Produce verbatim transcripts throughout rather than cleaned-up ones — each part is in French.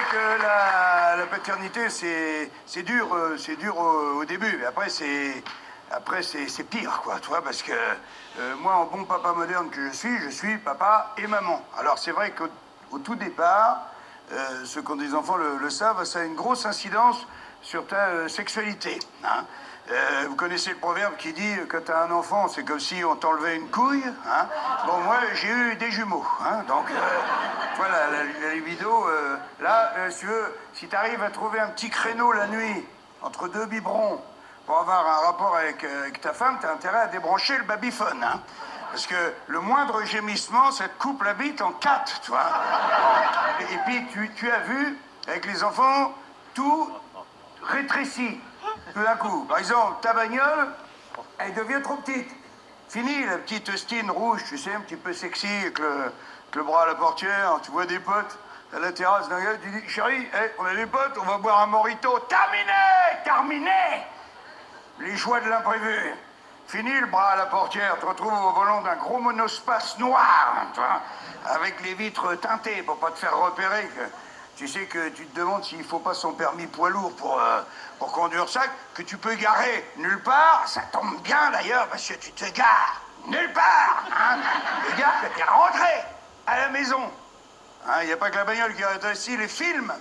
que la, la paternité, c'est c'est dur, euh, c'est dur au, au début, mais après, c'est après c'est c'est pire, quoi, tu vois, parce que euh, moi, en bon papa moderne que je suis, je suis papa et maman. Alors, c'est vrai qu'au au tout départ, euh, ceux qui ont des enfants le, le savent, ça a une grosse incidence sur ta euh, sexualité, hein. Euh, vous connaissez le proverbe qui dit que quand t'as un enfant, c'est comme si on t'enlevait une couille, hein. Bon, moi, j'ai eu des jumeaux, hein, donc euh, voilà, la, la libido, euh, là, euh, si tu veux, si t'arrives à trouver un petit créneau la nuit entre deux biberons pour avoir un rapport avec, euh, avec ta femme, t'as intérêt à débrancher le babyphone, hein. Parce que le moindre gémissement, ça te coupe la bite en quatre, tu vois. Et, et puis, tu, tu as vu, avec les enfants, tout rétrécit. Tout d'un coup. Par exemple, ta bagnole, elle devient trop petite. Fini la petite Austin rouge, tu sais, un petit peu sexy, avec le, avec le bras à la portière. Tu vois des potes à la terrasse d'un gars, tu dis, chérie, hey, on a des potes, on va boire un mojito. Terminé, terminé. Les joies de l'imprévu. Fini le bras à la portière, tu te retrouves au volant d'un gros monospace noir, hein, tu vois, avec les vitres teintées pour pas te faire repérer. Que, tu sais que tu te demandes s'il faut pas son permis poids lourd pour, euh, pour conduire ça, que tu peux garer nulle part. Ça tombe bien d'ailleurs parce que tu te gares nulle part, hein. Le gars que t'es rentré à la maison. Il n'y a pas que la bagnole qui rétrécit, les films,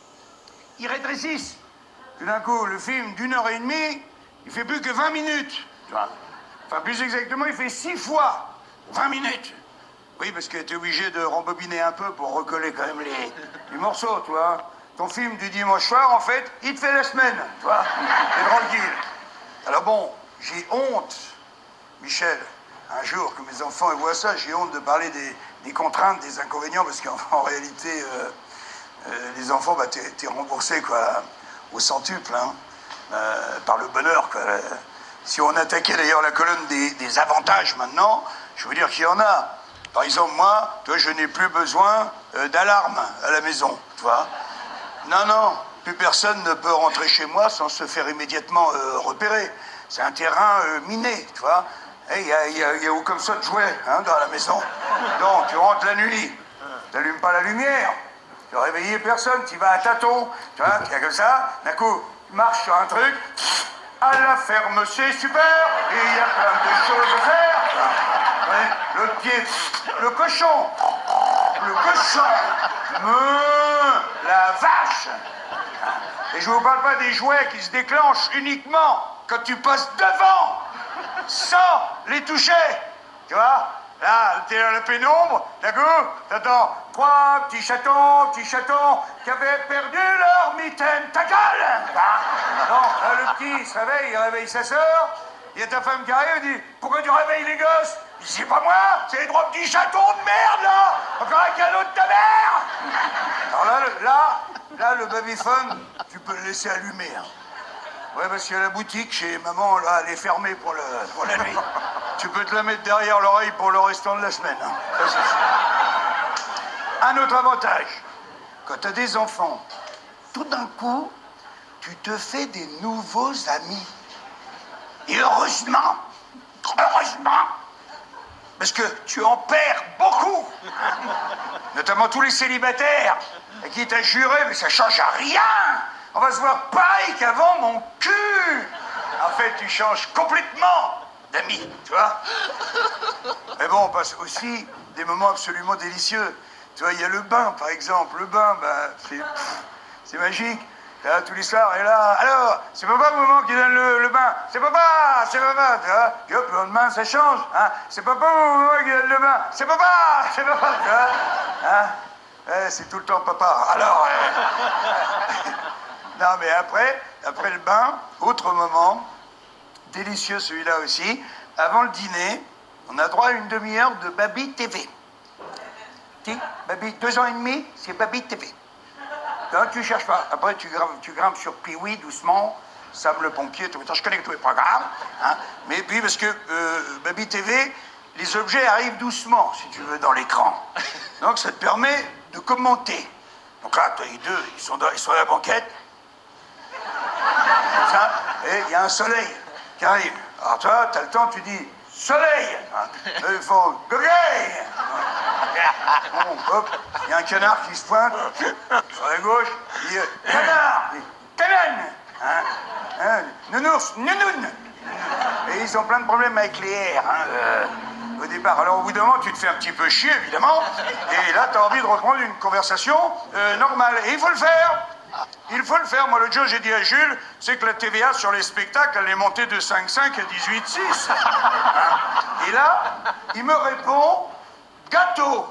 ils rétrécissent. Tout d'un coup, le film d'une heure et demie, il fait plus que vingt minutes. Tu vois. Enfin, plus exactement, il fait six fois vingt minutes. Oui, parce que t'es obligé de rembobiner un peu pour recoller quand même les, les morceaux, tu vois. Ton film du dimanche soir, en fait, il te fait la semaine, tu vois. T'es tranquille. Alors bon, j'ai honte, Michel, un jour que mes enfants voient ça, j'ai honte de parler des, des contraintes, des inconvénients, parce qu'en réalité, euh, euh, les enfants, bah, t'es, t'es remboursé, quoi, au centuple, hein, euh, par le bonheur, quoi. Si on attaquait d'ailleurs la colonne des, des avantages maintenant, je veux dire qu'il y en a. Par exemple, moi, toi, je n'ai plus besoin euh, d'alarme à la maison, tu vois. Non, non, plus personne ne peut rentrer chez moi sans se faire immédiatement euh, repérer. C'est un terrain euh, miné, tu vois. Il y a, y a, y a comme ça de jouets, hein, dans la maison. Non, tu rentres la nuit, t'allumes pas la lumière, tu vas réveiller personne, tu vas à tâtons, tu vois, tu as comme ça, d'un coup, tu marches sur un truc, à la ferme, c'est super, et il y a plein de choses à faire. Ouais, le pied, le cochon, le cochon, Meuh, la vache. Et je vous parle pas des jouets qui se déclenchent uniquement quand tu passes devant, sans les toucher, tu vois. Là, t'es dans la pénombre, d'un coup, t'attends trois petits chatons, petits chatons qui avaient perdu leur mitaine. Ta gueule! Non, là, le petit, il se réveille, il réveille sa sœur. Il y a ta femme qui arrive, il dit, pourquoi tu réveilles les gosses? Il dit, c'est pas moi, c'est les trois petits chatons de merde, là! Encore un cadeau de ta mère! Alors là, le, là, là, le babyphone, tu peux le laisser allumer, hein. Ouais, parce que la boutique chez maman, là, elle est fermée pour, le, pour la nuit. Tu peux te la mettre derrière l'oreille pour le restant de la semaine, hein. Ça, c'est sûr. Un autre avantage, quand t'as des enfants, tout d'un coup, tu te fais des nouveaux amis. Et heureusement, heureusement, parce que tu en perds beaucoup, notamment tous les célibataires, à qui t'as juré, mais ça change à rien. On va se voir pareil qu'avant, mon cul. En fait, tu changes complètement d'amis, tu vois. Mais bon, on passe aussi des moments absolument délicieux. Tu vois, il y a le bain, par exemple. Le bain, ben, c'est, c'est magique. Là, tous les soirs, et là, alors, c'est papa au moment qui donne le, le bain. C'est papa, c'est papa, tu vois. Puis hop, le lendemain, ça change, hein. C'est papa au moment qui donne le bain. C'est papa, c'est papa, tu vois. Hein. Eh, c'est tout le temps papa. Alors, euh... non, mais après, après le bain, autre moment, délicieux celui-là aussi, avant le dîner, on a droit à une demi-heure de Baby T V. Si, Baby, deux ans et demi, c'est Baby T V. Non, tu cherches pas. Après, tu grimpes, tu grimpes sur Pee-wee doucement, Sam le pompier, tout. Je connais tous les programmes. Hein. Mais puis, parce que euh, Baby T V, les objets arrivent doucement, si tu veux, dans l'écran. Donc, ça te permet de commenter. Donc là, toi, les deux, ils sont, dans, ils sont à la banquette. Ça, et il y a un soleil qui arrive. Alors toi, t'as le temps, tu dis « Soleil !» Eux, ils font « Gogueil !» Bon, hop, il y a un canard qui se pointe sur la gauche. Il dit « Canard !»« Canane !» hein, hein, Nounours !»« Nounoun !» Et ils ont plein de problèmes avec les R, hein, euh, au départ. Alors, au bout d'un moment, tu te fais un petit peu chier, évidemment. Et là, tu as envie de reprendre une conversation euh, normale. Et il faut le faire. Il faut le faire. Moi, l'autre jour, j'ai dit à Jules, c'est que la T V A sur les spectacles, elle est montée de cinq virgule cinq à dix-huit virgule six. Hein. Et là, il me répond, gâteau.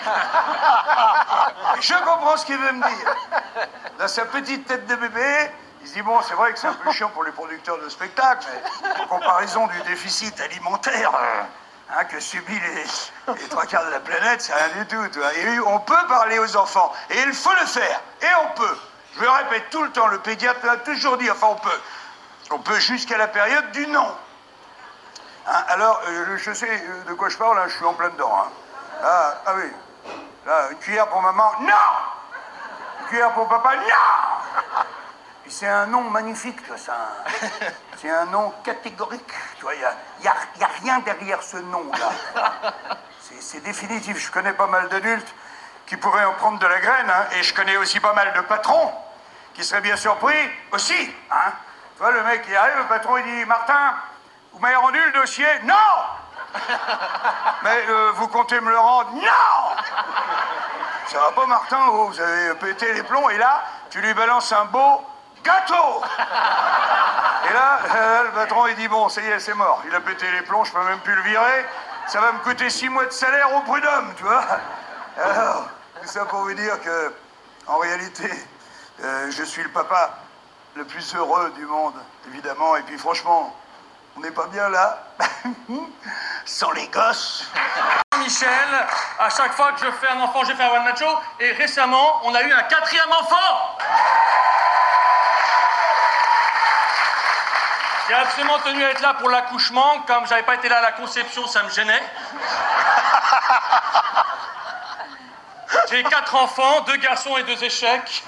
Je comprends ce qu'il veut me dire. Dans sa petite tête de bébé, il se dit, bon, c'est vrai que c'est un peu chiant pour les producteurs de spectacles, mais en comparaison du déficit alimentaire euh, hein, que subit les, les trois quarts de la planète, c'est rien du tout. Tu vois. Et on peut parler aux enfants, et il faut le faire, et on peut. Je le répète tout le temps, le pédiatre l'a toujours dit, enfin on peut. On peut jusqu'à la période du non. Hein, alors, euh, je sais de quoi je parle, là, je suis en plein dedans. Hein. Ah, ah oui, là, une cuillère pour maman, non. Une cuillère pour papa, non. Puis c'est un nom magnifique, tu vois, c'est un, c'est un nom catégorique, tu vois, il n'y a, y a, y a rien derrière ce nom-là. C'est, c'est définitif, je connais pas mal d'adultes qui pourraient en prendre de la graine, hein, et je connais aussi pas mal de patrons qui seraient bien surpris aussi, hein. Tu vois, le mec, il arrive, le patron, il dit, Martin, vous m'avez rendu le dossier? Non. Mais euh, vous comptez me le rendre? Non. Ça va pas, Martin, oh, vous avez pété les plombs, et là, tu lui balances un beau gâteau. Et là, euh, le patron, il dit, bon, ça y est, c'est mort. Il a pété les plombs, je peux même plus le virer. Ça va me coûter six mois de salaire au prud'homme, tu vois. Alors, tout ça pour vous dire que, en réalité, euh, je suis le papa le plus heureux du monde, évidemment. Et puis, franchement, on n'est pas bien là, sans les gosses. Michel, à chaque fois que je fais un enfant, je fais un one-man show. Et récemment, on a eu un quatrième enfant. J'ai absolument tenu à être là pour l'accouchement. Comme j'avais pas été là à la conception, ça me gênait. J'ai quatre enfants, deux garçons et deux échecs.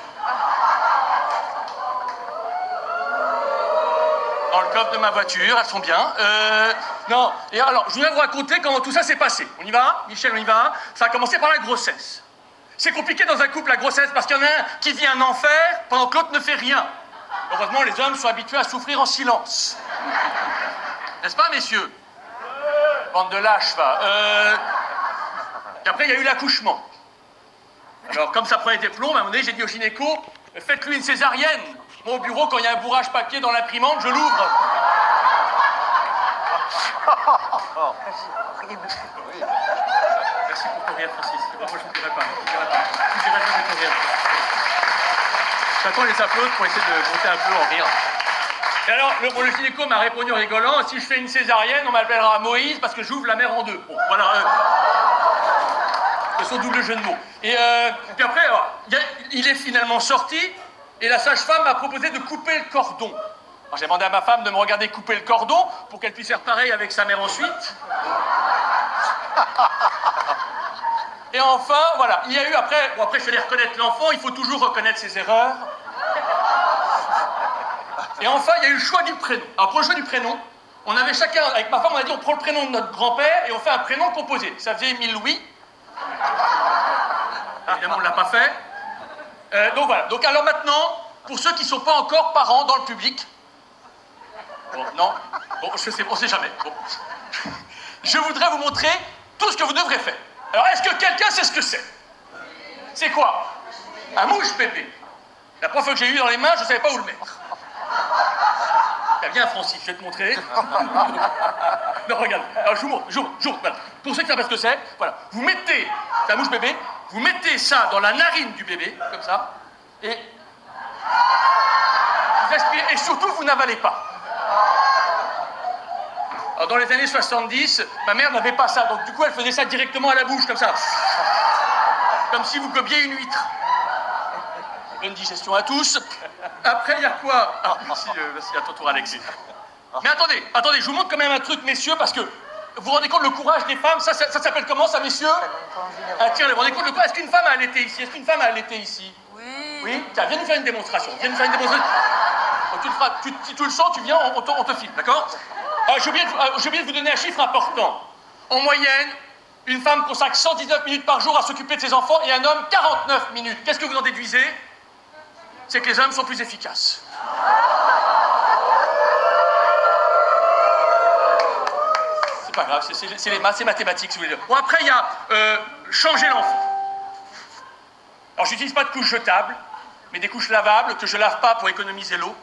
Dans le coffre de ma voiture, elles sont bien. Euh, non, et alors, je voulais vous raconter comment tout ça s'est passé. On y va, Michel, on y va. Ça a commencé par la grossesse. C'est compliqué dans un couple, la grossesse, parce qu'il y en a un qui vit un enfer pendant que l'autre ne fait rien. Heureusement, les hommes sont habitués à souffrir en silence. N'est-ce pas, messieurs? Bande de lâches, va. Euh... Et après, il y a eu l'accouchement. Alors, comme ça prenait des plombs, à un moment donné, j'ai dit au gynéco, faites-lui une césarienne. Moi, au bureau, quand il y a un bourrage papier dans l'imprimante, je l'ouvre. Merci pour ton rire, Francis. Moi, je ne dirai pas. Je ne dirai pas. Je ne dirai jamais ton rire. J'attends les applaudissements pour essayer de monter un peu en rire. Et alors, le, le gynéco m'a répondu en rigolant, si je fais une césarienne, on m'appellera Moïse parce que j'ouvre la mer en deux. Bon, voilà. Euh, de son double jeu de mots. Et euh, puis après, alors, y a, il est finalement sorti, et la sage-femme m'a proposé de couper le cordon. Alors, j'ai demandé à ma femme de me regarder couper le cordon pour qu'elle puisse faire pareil avec sa mère ensuite. Et enfin, voilà, il y a eu après, bon après je vais reconnaître l'enfant, il faut toujours reconnaître ses erreurs. Et enfin, il y a eu le choix du prénom. Alors pour le choix du prénom, on avait chacun, avec ma femme, on a dit on prend le prénom de notre grand-père et on fait un prénom composé. Ça faisait Émile Louis. Évidemment, on ne l'a pas fait. Euh, donc voilà, donc alors maintenant, pour ceux qui ne sont pas encore parents dans le public, bon, non, bon, je sais, on ne sait jamais. Bon. Je voudrais vous montrer tout ce que vous devrez faire. Alors, est-ce que quelqu'un sait ce que c'est? C'est quoi? Un mouche bébé. La première fois que j'ai eu dans les mains, je ne savais pas où le mettre. Eh bien, Francis, je vais te montrer. Non, regarde. Alors, je vous montre, je vous montre, je vous montre. Voilà. Pour ceux qui ne savent pas ce que c'est, voilà. Vous mettez, c'est un mouche bébé, vous mettez ça dans la narine du bébé, comme ça, et vous aspirez, et surtout, vous n'avalez pas. Alors, dans les années soixante-dix, ma mère n'avait pas ça, donc du coup, elle faisait ça directement à la bouche, comme ça. Comme si vous gobiez une huître. Bonne digestion à tous. Après, il y a quoi? Ah, merci, euh, merci à ton tour, Alexis. Mais attendez, attendez, je vous montre quand même un truc, messieurs, parce que vous vous rendez compte le courage des femmes? Ça, ça, ça s'appelle comment, ça, messieurs? Ah, tiens, vous vous rendez compte le courage? Est-ce qu'une femme a allaité ici? Est-ce qu'une femme a allaité ici? Oui. Oui? Tiens, viens nous faire une démonstration. Viens nous faire une démonstration. Donc, tu le feras, tu, si tu le sens, tu viens, on, on, te, on te filme, d'accord? Ah, j'ai oublié, de, ah, j'ai oublié de vous donner un chiffre important. En moyenne, Une femme consacre cent dix-neuf minutes par jour à s'occuper de ses enfants et un homme quarante-neuf minutes. Qu'est-ce que vous en déduisez? C'est que les hommes sont plus efficaces. C'est pas grave, c'est les maths, c'est mathématiques, si vous voulez dire. Bon, après, il y a euh, changer l'enfant. Alors, j'utilise pas de couches jetables, mais des couches lavables que je lave pas pour économiser l'eau.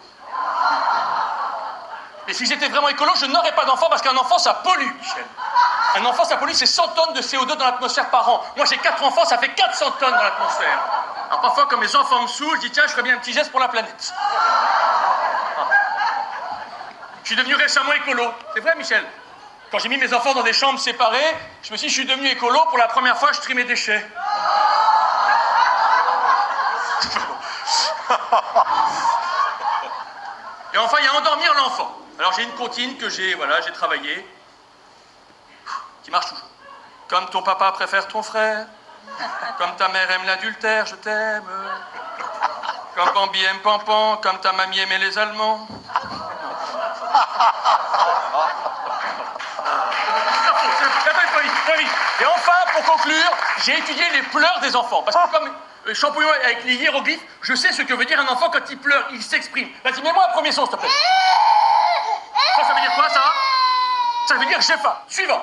Et si j'étais vraiment écolo, je n'aurais pas d'enfant parce qu'un enfant, ça pollue, Michel. Un enfant, ça pollue, c'est cent tonnes de C O deux dans l'atmosphère par an. Moi, j'ai quatre enfants, ça fait quatre cents tonnes dans l'atmosphère. Alors, parfois, quand mes enfants me saoulent, je dis, tiens, je ferais bien un petit geste pour la planète. Ah. Je suis devenu récemment écolo. C'est vrai, Michel. Quand j'ai mis mes enfants dans des chambres séparées, je me suis dit, je suis devenu écolo. Pour la première fois, je trie mes déchets. Et enfin, il y a endormir l'enfant. Alors, j'ai une comptine que j'ai, voilà, j'ai travaillé, qui marche toujours. Comme ton papa préfère ton frère, comme ta mère aime l'adultère, je t'aime. Comme Bambi aime Pampan, comme ta mamie aimait les Allemands. Et enfin, pour conclure, j'ai étudié les pleurs des enfants. Parce que comme euh, Champollion avec les hiéroglyphes, je sais ce que veut dire un enfant quand il pleure, il s'exprime. Vas-y, mets-moi un premier son, s'il te plaît. Ça, ça veut dire quoi, ça? Ça veut dire j'ai faim. Suivant.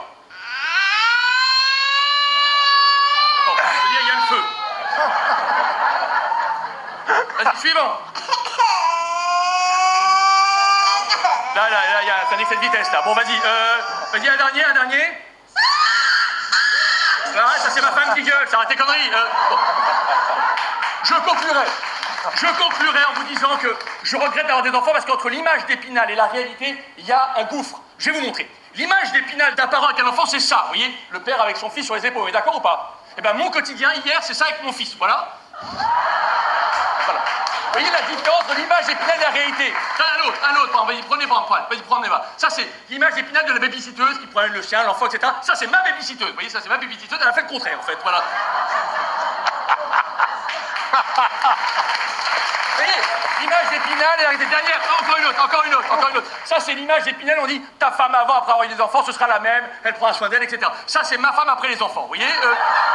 Bon, ça veut dire il y a le feu. Vas-y, suivant. Là, là, là, il y a un excès de vitesse, là. Bon, vas-y, euh, vas-y, un dernier, un dernier. Arrête, ça c'est ma femme qui gueule, ça arrête tes conneries. Euh, bon. Je conclurai. Je conclurai en vous disant que je regrette d'avoir des enfants parce qu'entre l'image d'Épinal et la réalité, il y a un gouffre. Je vais vous montrer. L'image d'Épinal d'un parent avec un enfant, c'est ça, vous voyez? Le père avec son fils sur les épaules, vous êtes d'accord ou pas? Eh bien, mon quotidien, hier, c'est ça avec mon fils, voilà. Voilà. Vous voyez la différence de l'image d'Épinal et la réalité? Un autre, un autre, vas-y, prenez pas un point, vas-y, prenez-moi. Ça, c'est l'image d'Épinal de la babysitteuse qui prend le chien, l'enfant, et cetera. Ça, c'est ma babysitteuse. Vous voyez, ça, c'est ma babysitteuse, elle a fait le contraire, en fait, voilà. Vous voyez, l'image d'Épinal et la réalité dernière, encore une autre, encore une autre, encore une autre. Ça, c'est l'image d'Épinal, on dit, ta femme avant, après avoir eu des enfants, ce sera la même, elle prend soin d'elle, et cetera. Ça, c'est ma femme après les enfants, vous voyez euh...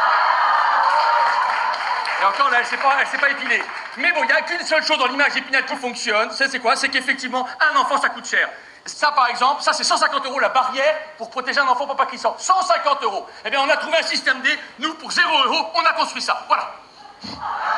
Et encore, là, elle ne s'est pas, elle s'est pas épilée. Mais bon, il n'y a qu'une seule chose dans l'image d'Épinal qui fonctionne, c'est quoi? C'est qu'effectivement, un enfant, ça coûte cher. Ça, par exemple, ça, c'est cent cinquante euros la barrière pour protéger un enfant pour pas qu'il sorte. cent cinquante euros. Eh bien, on a trouvé un système D. Nous, pour zéro euros, on a construit ça. Voilà.